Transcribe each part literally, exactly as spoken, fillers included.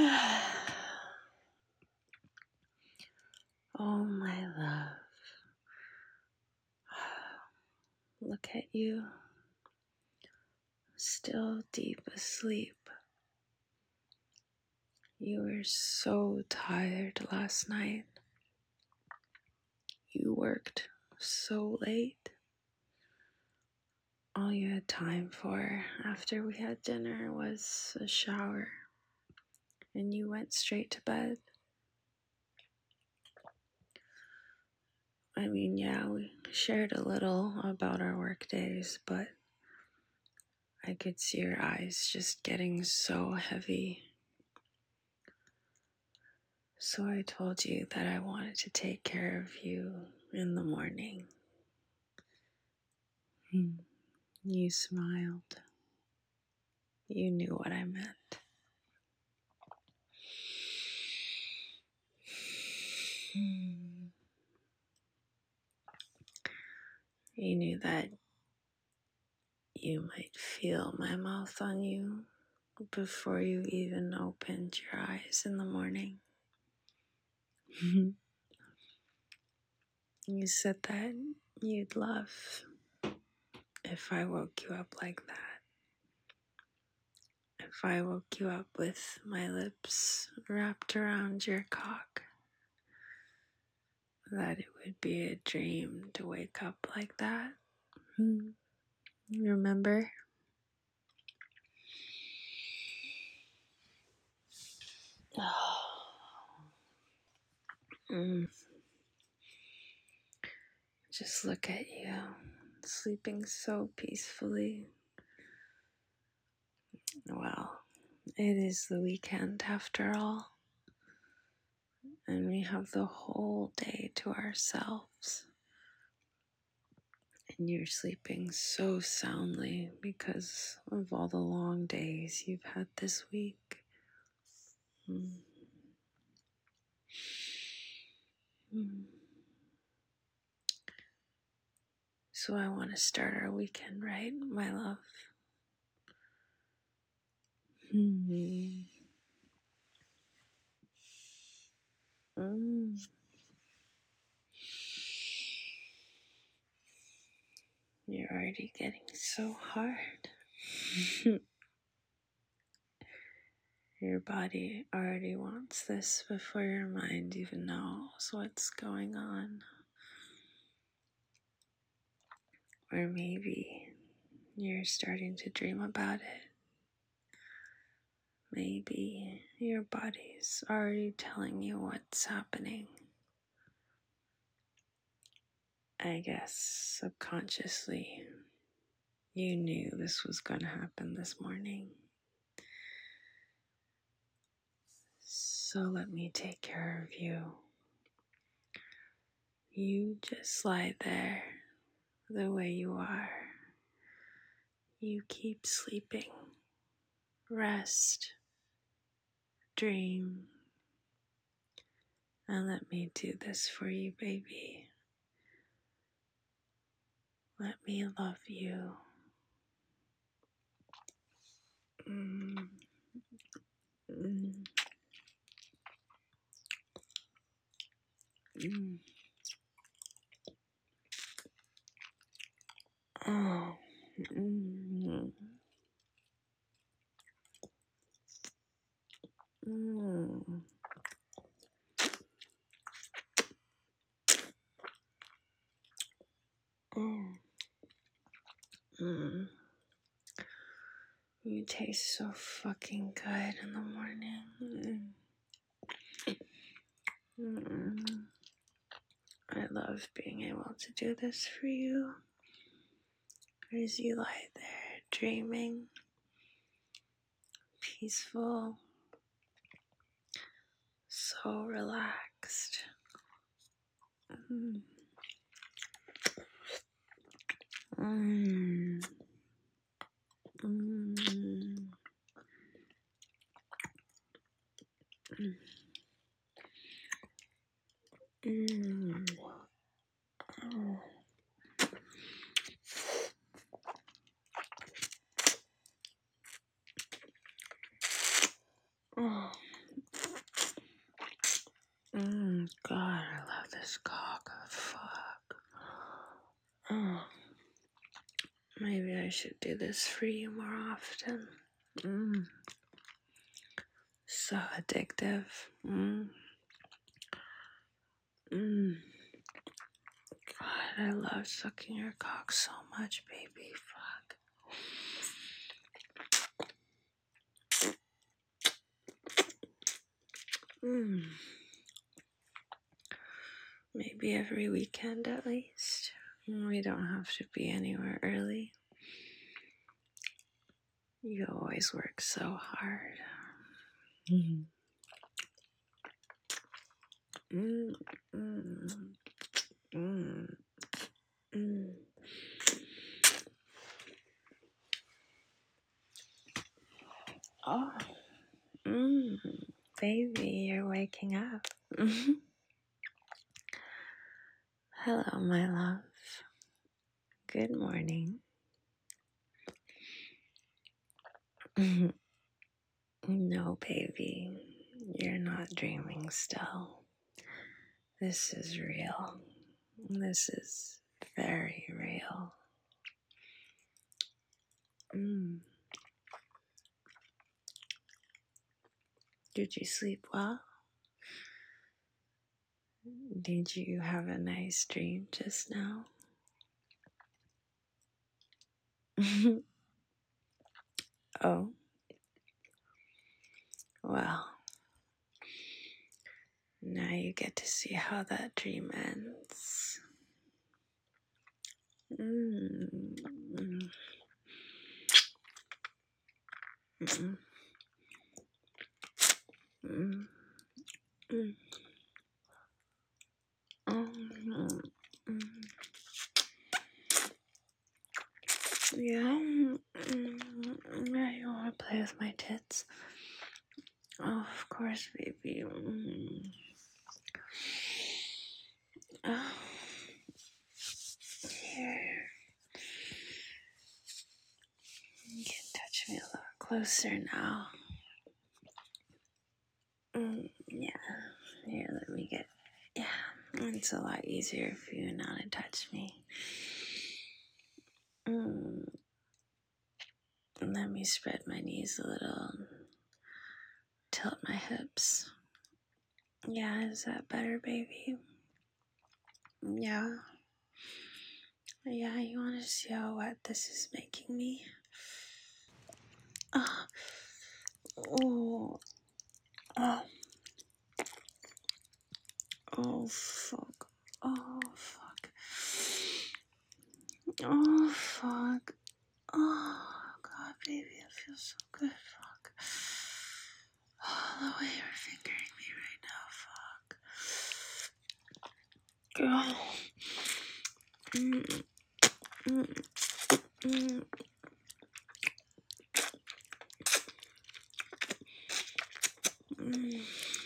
Oh, my love. Look at you, still deep asleep. You were so tired last night. You worked so late. All you had time for after we had dinner was a shower, and you went straight to bed. I mean, yeah, we shared a little about our work days, but I could see your eyes just getting so heavy. So I told you that I wanted to take care of you in the morning. You smiled. You knew what I meant. You knew that you might feel my mouth on you before you even opened your eyes in the morning. You said that you'd love if I woke you up like that. If I woke you up with my lips wrapped around your cock, that it would be a dream to wake up like that. Remember? Mm. Just look at you, sleeping so peacefully. Well, it is the weekend after all, and we have the whole day to ourselves. And you're sleeping so soundly because of all the long days you've had this week. Mm. Mm. So I want to start our weekend right, my love. Mm. Mm. You're already getting so hard. Your body already wants this before your mind even knows what's going on. Or maybe you're starting to dream about it. Maybe your body's already telling you what's happening. I guess subconsciously you knew this was going to happen this morning. So let me take care of you. You just lie there the way you are. You keep sleeping. Rest. Dream. And let me do this for you, baby. Let me love you. Mm. Mm. Mm. Oh. Mm. Mm. Oh. Mm. You taste so fucking good in the morning. Mm. Mm. I love being able to do this for you as you lie there dreaming, peaceful, so relaxed. Mm. Mm. Mm. Mm. Oh. Oh. Mm, God, I love this cock. Fuck. Oh, maybe I should do this for you more often. Mm, so addictive. Mm, mm. God, I love sucking your cock so much, baby. Fuck. Mm. Maybe every weekend at least. We don't have to be anywhere early. You always work so hard. Mm. Mm, mm, mm, mm. Oh, mm, baby, you're waking up. Hello, my love. Good morning. No, baby, you're not dreaming still. This is real. This is very real. Mm. Did you sleep well? Did you have a nice dream just now? Oh, well, now you get to see how that dream ends. Mm. Mm. Mm. Mm. Mm. Mm. Mm. Yeah. Mm. Yeah, you want to play with my tits? Oh, of course, baby. Mm. Oh. Here. You can touch me a little closer now. Mm. Yeah. Here, let me get. Yeah. It's a lot easier for you now to touch me. Mm. Let me spread my knees a little. Tilt my hips. Yeah, is that better, baby? Yeah. Yeah, you want to see how wet this is making me? Oh. Oh. Oh. Oh, fuck. Oh, fuck. Oh, fuck. Oh, God, baby, it feels so good. Fuck. Oh, the way you're fingering me right now. Fuck. Girl. Mm, mm, mm. Mm.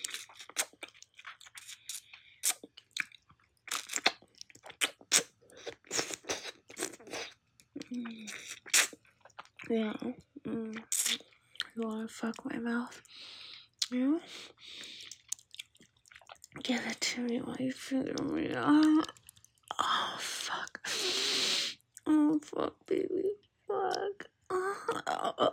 Mm. Yeah. Mm. You wanna fuck my mouth? Yeah? Give it to me while you finger me. Oh, oh fuck. Oh, fuck, baby. Fuck. Oh.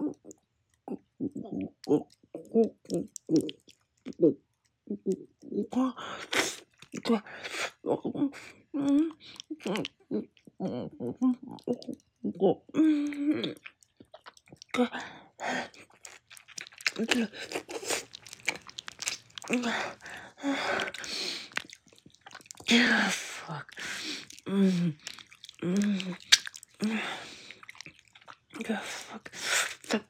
Yeah, fuck. Mm, mm, mm. Yeah, fuck. Fuck.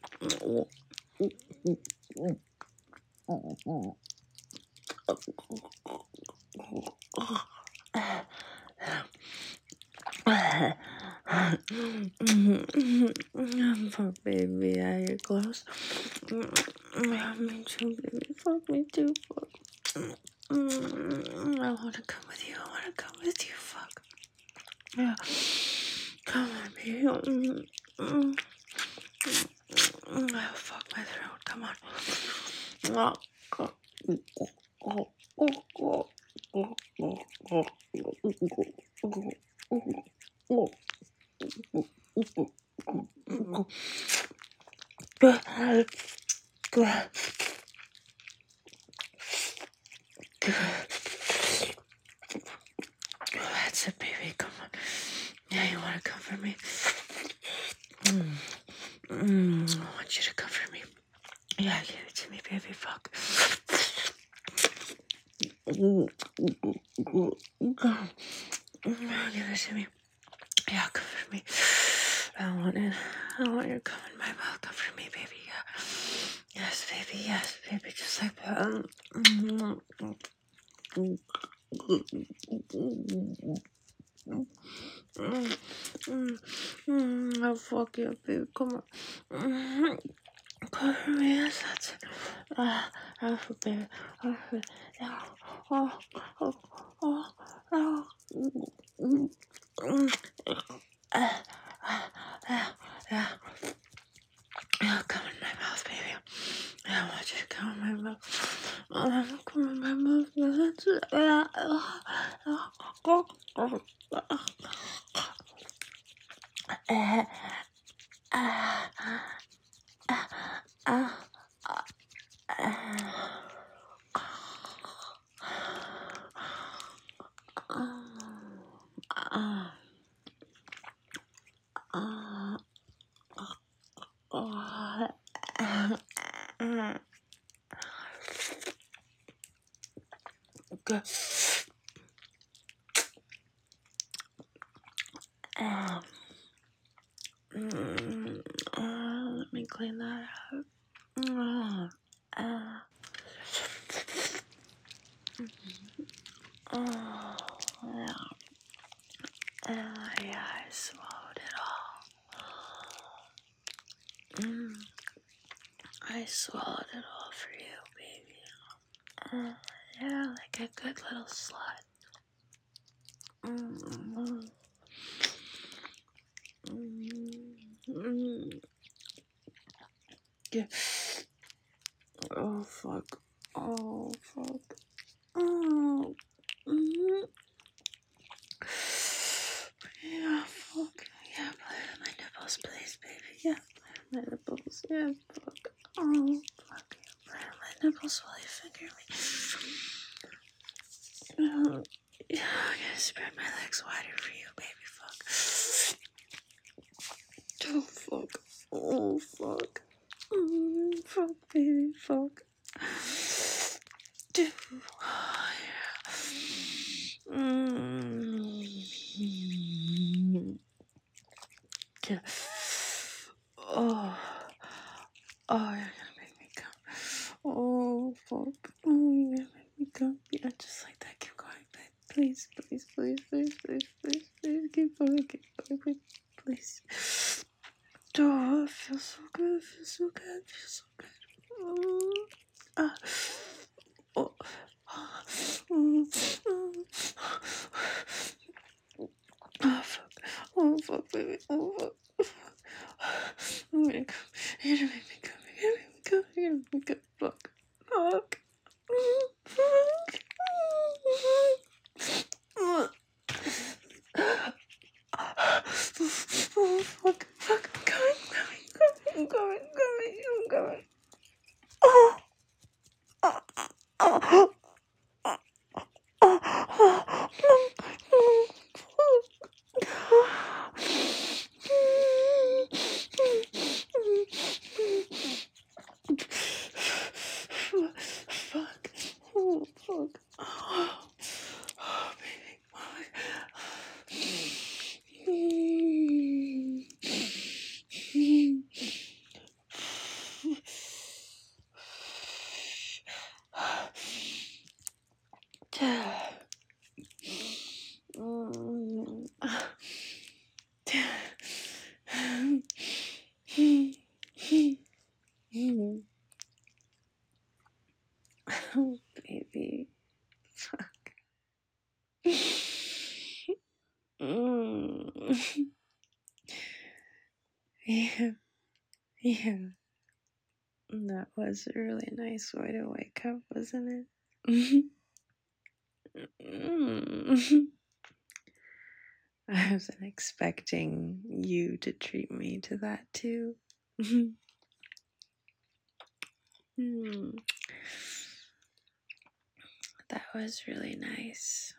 Fuck, baby, yeah, you're close. Yeah, me too, baby. Fuck me too. Fuck. I wanna come with you. I wanna come with you. Fuck. Yeah. Come on, baby. Mm, mm, mm. Oh, fuck my throat. Come on. Oh, God. Oh. That's it, baby. Come on. Yeah, you want to comfort me? Mm. Mm. I want you to comfort me. Yeah, give it to me, baby. Fuck. Give it to me. Yeah, comfort me. I want it. I want you to come in my mouth. Comfort me, baby. Yeah. Yes, baby. Yes, baby. Just like that. Mm. Mm. Mm, mm, mm, oh, fuck you, baby. Come on. Mm, cover me. Yes, that's it. Ah, oh, baby. Oh, oh, oh, oh, oh, oh. Mm, mm, ah, ah, ah, ah. Oh, come in my mouth, baby. I want you to come in my mouth. Oh, come in my mouth. That's it. Ah, ah, ah, ah, ah, ah. Uh, uh, uh, uh, Good. Um, mm, uh, let me clean that up. Uh, uh, oh, yeah. Uh, yeah, I swallowed it all. Mm, I swallowed it all for you, baby. Uh, yeah, like a good little slut. Mm, mm, mm. Yeah. Oh, fuck. Oh, fuck. Oh, mm. Yeah, fuck. Yeah, play with my nipples, please, baby. Yeah, play with my nipples. Yeah, fuck. Oh, fuck. Yeah, play with my nipples while you finger me. Oh, yeah, I'm gonna spread my legs wider for you, baby. Fuck. Oh, fuck. Oh, fuck. Mm, fuck, baby. Fuck. Dude. Oh, yeah. Mm. Yeah. Oh. Oh, you're gonna make me come. Oh, fuck. Oh, you're gonna make me come. Yeah, just like that. Keep going, babe. Please, please, please, please, please, please, please. Keep going, keep going, please. Please. Oh, it feels so good. It feels so good. It feels so good. Oh. Ah. Oh. Oh, oh, fuck. Oh, fuck, baby. Oh, fuck. I'm gonna come. You're gonna make me come. You're gonna make me come. You're gonna make me come. Fuck. Fuck. Fuck. Oh, fuck. Fuck. I'm coming. I'm coming. I'm coming. I'm coming. I'm coming. Oh. Oh. Oh. Oh. Fuck. Oh, fuck. Oh, oh baby. Oh, baby. Fuck. Mm. Yeah. Yeah. That was a really nice way to wake up, wasn't it? Mm. I wasn't expecting you to treat me to that too. Mm. That was really nice.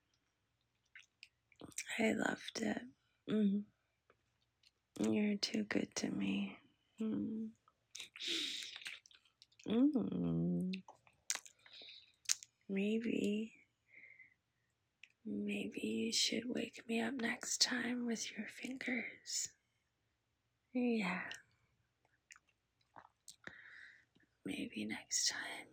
I loved it. Mm. You're too good to me. Mm. Mm. Maybe, maybe you should wake me up next time with your fingers. Yeah. Maybe next time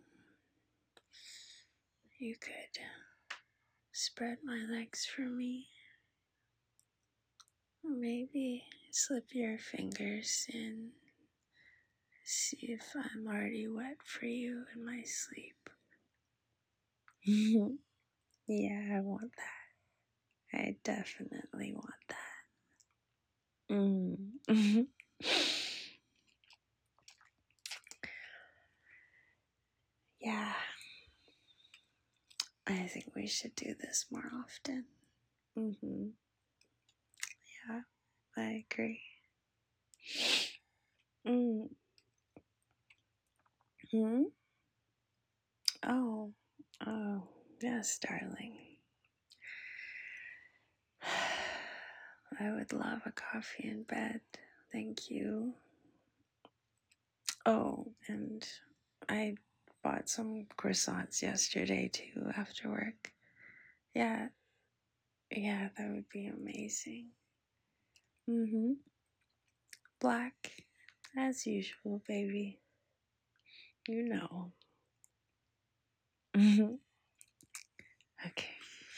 you could spread my legs for me. Or maybe slip your fingers in. See if I'm already wet for you in my sleep. Yeah, I want that. I definitely want that. Mm. Yeah. I think we should do this more often. Mm-hmm. Yeah, I agree. Mm. Hmm? Oh, oh, yes, darling. I would love a coffee in bed. Thank you. Oh, and I bought some croissants yesterday too after work. Yeah, yeah, that would be amazing. Mm-hmm. Black, as usual, baby. You know. Mm-hmm. Okay.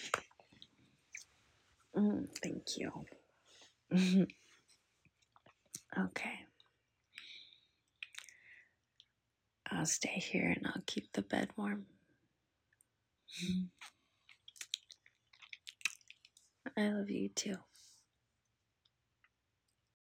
Mm, thank you. Mm-hmm. Okay. I'll stay here and I'll keep the bed warm. I love you too.